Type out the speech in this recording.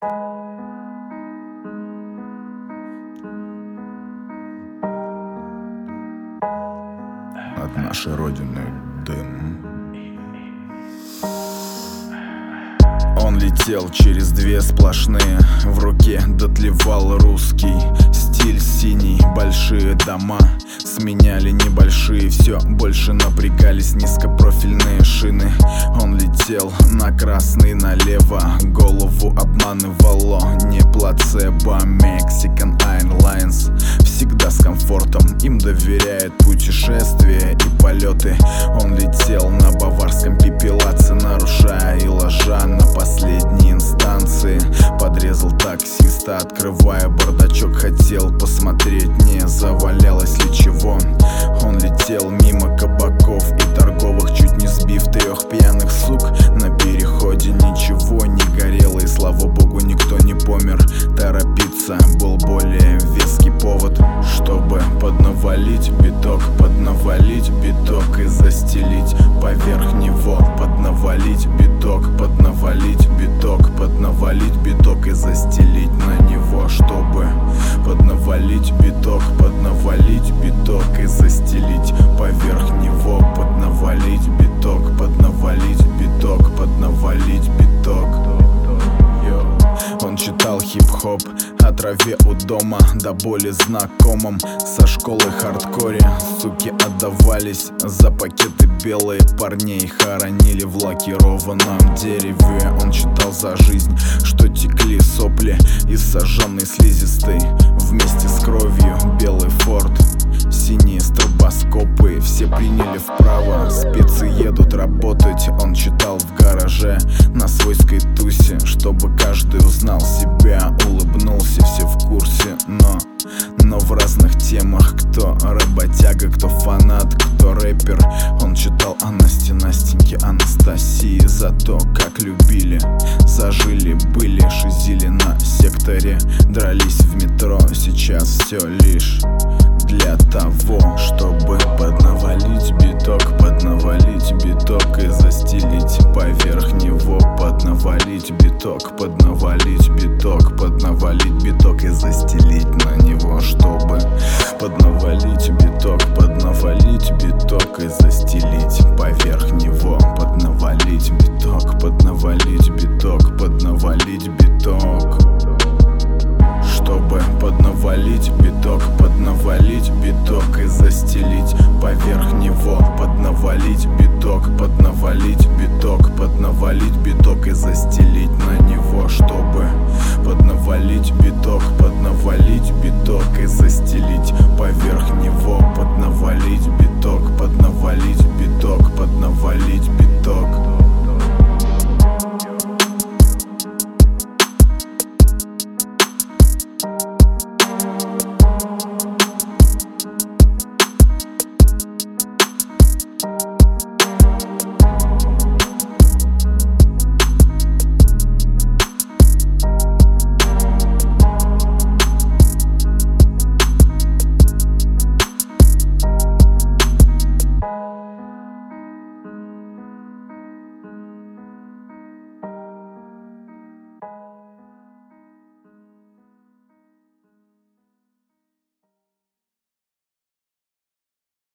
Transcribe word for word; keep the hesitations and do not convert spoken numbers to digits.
От нашей родины дым. Он летел через две сплошные, в руке дотлевал русский стиль синий. Большие дома сменяли небольшие, все больше напрягались низкопрофильные шины. Он летел на красный налево, голову обманывало не плацебо. Mexican Airlines всегда с комфортом, им доверяет путешествия и полеты. Он летел на баварском пепелаце, нарушая и ложа на последней инстанции. Подрезал таксиста, открывая бардачок, хотел посмотреть, не завалялось ли чего. Он летел мимо кабаков и торговых, чуть не сбив трех пьяных сук на переходе. Ничего не горело, и слава богу, никто не помер. Торопиться был более веский повод, чтобы поднавалить биток, поднавалить биток и застелить поверх него. Поднавалить биток, поднавалить биток, поднавалить биток и застелить на него, чтобы поднавалить биток, поднавалить биток и застелить поверх него. Поднавалить биток, поднавалить биток, поднавалить биток. Он читал хип-хоп о траве у дома, до боли знакомым со школы хардкоре. Суки отдавались за пакеты, белые парней хоронили в лакированном дереве. Он читал за жизнь, что текли сопли из сожженной слизистой вместе с кровью. Белый форт, синие стробоскопы, все приняли вправо, спецы едут работать. Он читал в гараже на свойской тусе, чтобы каждый узнал себя, улыбнулся, все в курсе. Но, но в разных темах, кто работяга, кто фанат, кто рэпер. Он читал о Насте, Настеньке, Анастасии, за то, как любили, зажили, были, шизили на секторе, дрались в метро. Сейчас все лишь для того, чтобы поднавалить биток, поднавалить биток и застелить поверх него. Поднавалить биток, поднавалить биток, поднавалить биток и застелить на него, что